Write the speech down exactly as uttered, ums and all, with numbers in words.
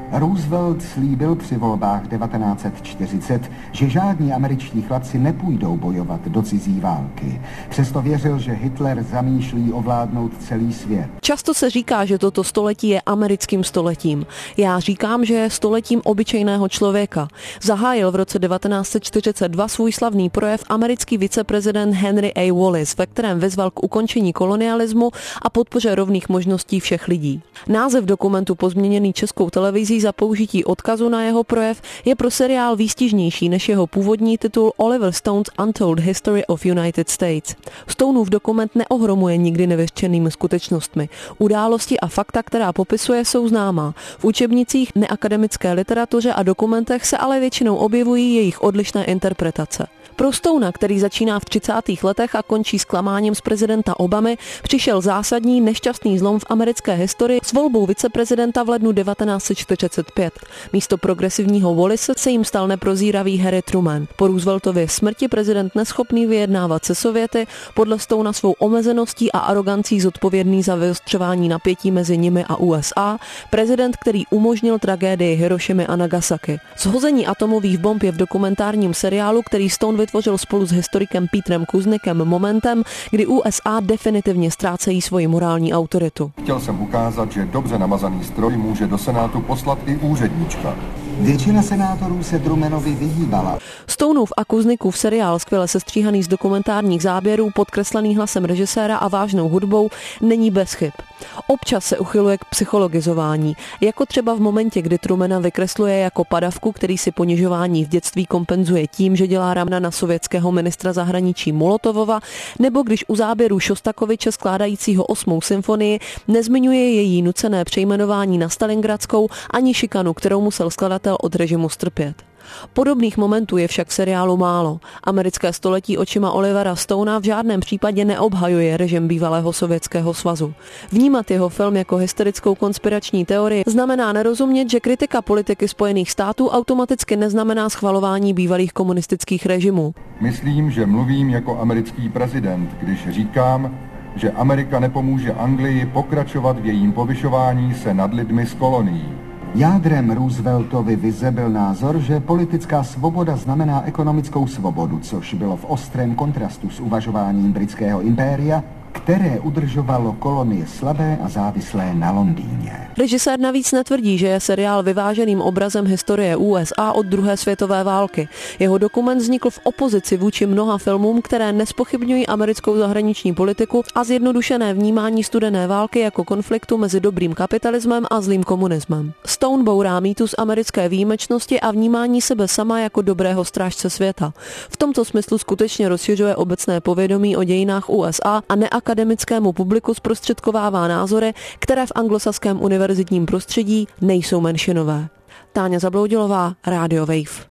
Roosevelt slíbil při volbách devatenáct set čtyřicet, že žádní američtí chlapci nepůjdou bojovat do cizí války. Přesto věřil, že Hitler zamýšlí ovládnout celý svět. Často se říká, že toto století je americkým stoletím. Já říkám, že je stoletím obyčejného člověka. Zahájil v roce devatenáct set čtyřicet dva svůj slavný projev americký viceprezident Henry A. Wallace, ve kterém vyzval k ukončení kolonialismu a podpoře rovných možností všech lidí. Název dokumentu pozměněný Českou televizí za použití odkazu na jeho projev je pro seriál výstižnější než jeho původní titul Oliver Stone's Untold History of United States. Stoneův dokument neohromuje nikdy nevyřčenými skutečnostmi. Události a fakta, která popisuje, jsou známá. V učebnicích, neakademické literatuře a dokumentech se ale většinou objevují jejich odlišné interpretace. Pro Stonea, který začíná v třicátých letech a končí zklamáním z prezidenta Obamy, přišel zásadní nešťastný zlom v americké historii s volbou viceprezidenta v lednu devatenáct set čtyřicet pět. Místo progresivního Wallace se jim stal neprozíravý Harry Truman. Po Rooseveltově smrti prezident neschopný vyjednávat se Sověty, podle Stonea svou omezeností a arogancí zodpovědný za vyostřování napětí mezi nimi a U S A, prezident, který umožnil tragédii Hirošimy a Nagasaki. Shození atomových bomb je v dokumentárním seriálu, který Stone vytvořil spolu s historikem Petrem Kuznikem, momentem, kdy U S A definitivně ztrácejí svoji morální autoritu. Chtěl jsem ukázat, že dobře namazaný stroj může do Senátu poslat i úředníčka. Většina senátorů se Trumanovi vyhýbala. Stoneův a Kuznikův seriál, skvěle sestříhaný z dokumentárních záběrů, podkreslený hlasem režiséra a vážnou hudbou, není bez chyb. Občas se uchyluje k psychologizování, jako třeba v momentě, kdy Trumana vykresluje jako padavku, který si ponižování v dětství kompenzuje tím, že dělá ramna na sovětského ministra zahraničí Molotovova, nebo když u záběru Šostakoviče skládajícího osmou symfonii nezmiňuje její nucené přejmenování na Stalingradskou ani šikanu, kterou musel skladatel od režimu strpět. Podobných momentů je však v seriálu málo. Americké století očima Olivera Stonea v žádném případě neobhajuje režim bývalého Sovětského svazu. Vnímat jeho film jako hysterickou konspirační teorii znamená nerozumět, že kritika politiky Spojených států automaticky neznamená schvalování bývalých komunistických režimů. Myslím, že mluvím jako americký prezident, když říkám, že Amerika nepomůže Anglii pokračovat v jejím povyšování se nad lidmi z kolonií. Jádrem Rooseveltovy vize byl názor, že politická svoboda znamená ekonomickou svobodu, což bylo v ostrém kontrastu s uvažováním britského impéria, které udržovalo kolonie slabé a závislé na Londýně. Režisér navíc netvrdí, že je seriál vyváženým obrazem historie U S A od druhé světové války. Jeho dokument vznikl v opozici vůči mnoha filmům, které nespochybňují americkou zahraniční politiku a zjednodušené vnímání studené války jako konfliktu mezi dobrým kapitalismem a zlým komunismem. Stone bourá mýtus americké výjimečnosti a vnímání sebe sama jako dobrého strážce světa. V tomto smyslu skutečně rozšiřuje obecné povědomí o dějinách U S A a neakademickému publiku zprostředkovává názory, které v anglosaském univerzitním prostředí nejsou menšinové. Táňa Zabloudilová, Radio Wave.